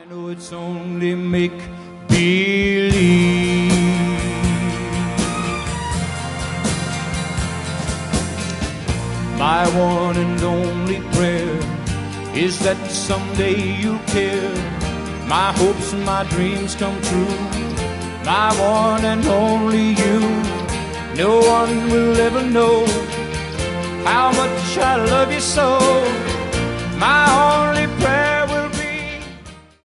I know it's only make believe. My one and only prayer is that someday you'll care. My hopes and my dreams come true. My one and only you. No one will ever know how much I love you so. My